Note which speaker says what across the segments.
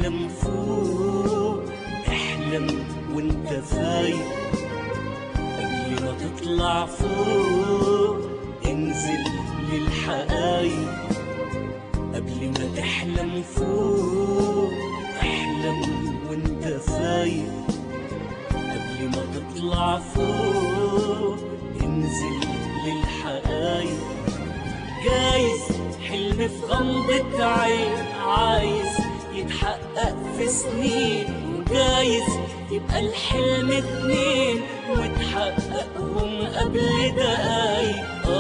Speaker 1: تحلم فوق احلم وانت فايق، قبل ما تطلع فوق انزل للحقايق. قبل ما تحلم فوق احلم وانت فايق، قبل ما تطلع فوق انزل للحقايق. جايز حلم في غمضة عين عايز يتحقق في سنين، وجايز يبقى الحلم اتنين وتحققهم قبل دقايق.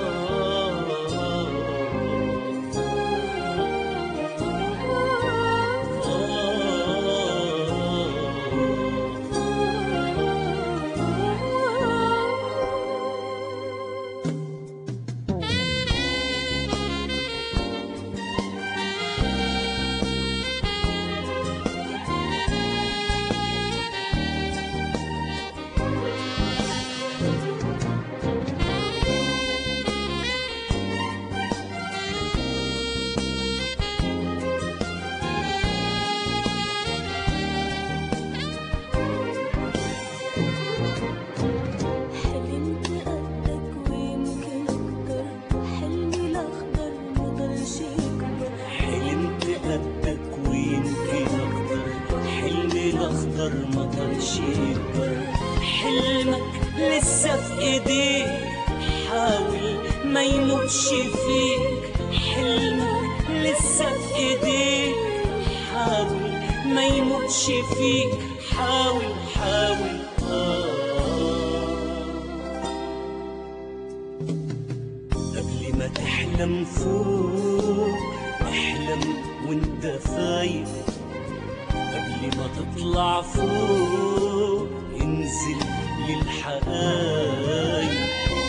Speaker 1: مطرش يكبر، حلمك لسه في ايديك حاول ما يموتش فيك. حلمك لسه في ايديك حاول ما يموتش فيك. حاول حاول قبل ما تحلم فوق احلم وانت فايق، قبل ما تطلع فوق انزل للحقايق.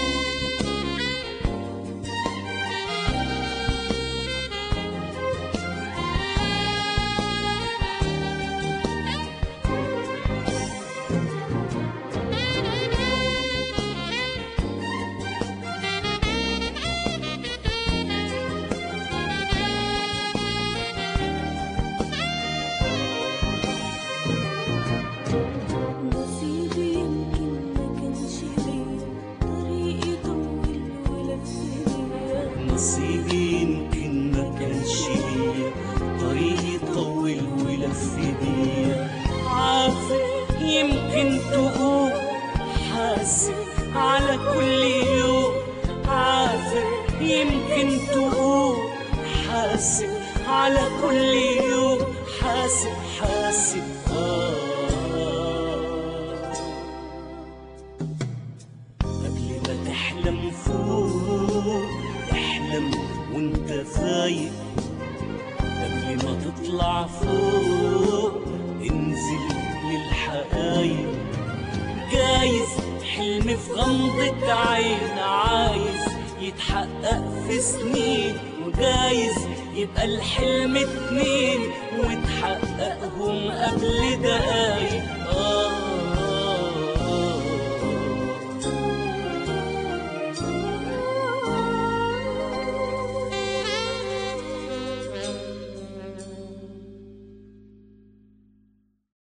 Speaker 1: نصيبي يمكن ما كانش ليا طريقي طول ولف بيا. عافر يمكن تقول حاسب على كل يوم، عافر يمكن تقول حاسب على كل يوم. حاسب حاسب قبل ما تحلم فوق احلم وانت فايق، قبل ما تطلع فوق انزل للحقايق. جايز حلم في غمضة عين عايز يتحقق في سنين، وجايز يبقى الحلم اتنين وتحققهم قبل دقايق.